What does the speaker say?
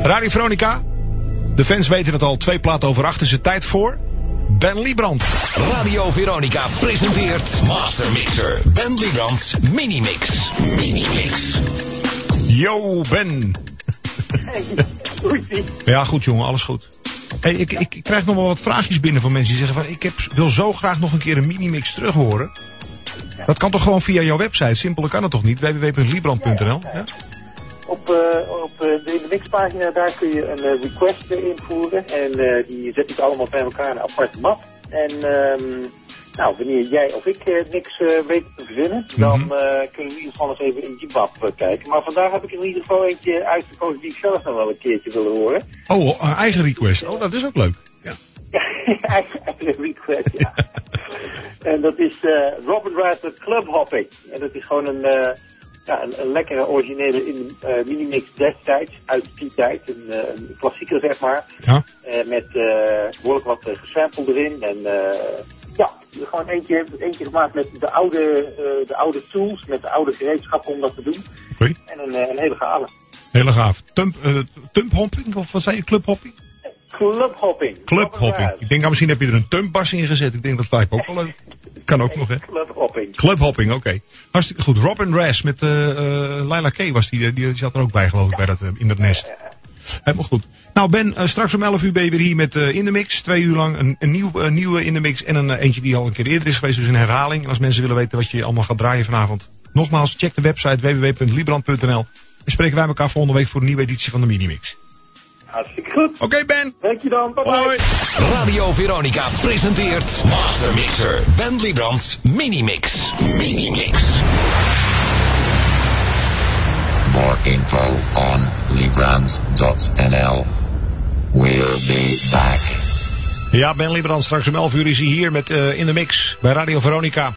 Radio Veronica. De fans weten het al, 2 platen over 8 is het tijd voor Ben Liebrand. Radio Veronica presenteert Master Mixer. Ben Liebrand's Minimix. Minimix. Yo, Ben. Hey, goed. Ja, goed jongen, alles goed. Hey, ik krijg nog wel wat vraagjes binnen van mensen die zeggen van... wil zo graag nog een keer een Minimix terug horen. Ja. Dat kan toch gewoon via jouw website? Simpeler kan het toch niet? www.liebrand.nl. Ja. Op de mixpagina daar kun je een request invoeren. En die zet ik allemaal bij elkaar in een aparte map. En wanneer jij of ik niks weet te verzinnen, dan kunnen we in ieder geval eens even in die map kijken. Maar vandaag heb ik in ieder geval eentje uitgekozen die ik zelf nog wel een keertje wil horen. Oh, een eigen request. Oh, dat is ook leuk. Ja, eigen request, ja. En dat is Robin Wright Club Hopping. En dat is gewoon een lekkere originele Minimix destijds, uit die tijd. Een klassieker, zeg maar. Ja. Met behoorlijk wat gesampled erin. En gewoon eentje gemaakt met de oude tools, met de oude gereedschappen om dat te doen. Okay. En een hele gave. Hele gaaf. Tumphopping, of wat zei je? Clubhopping? Clubhopping. Clubhopping. Ik denk, misschien heb je er een tumpbas in gezet. Ik denk, dat lijkt me ook wel leuk. Kan ook nog, hè? Clubhopping. Clubhopping, oké. Hartstikke goed. Robin Raz met Laila K. was die zat er ook bij, geloof ik, bij in dat nest. Helemaal goed. Nou, Ben, straks om 11 uur ben je weer hier met In The Mix. 2 uur lang een nieuwe In The Mix en eentje die al een keer eerder is geweest, dus een herhaling. En als mensen willen weten wat je allemaal gaat draaien vanavond, nogmaals, check de website www.liebrand.nl. En spreken wij elkaar volgende week voor een nieuwe editie van de Minimix. Hartstikke goed. Oké, Ben. Dank je dan. Bye bye. Hoi. Radio Veronica presenteert Master Mixer. Ben Liebrand's Minimix. Minimix. More info on Liebrand.nl. We'll be back. Ja, Ben Liebrand, straks om 11 uur is hij hier met In The Mix bij Radio Veronica.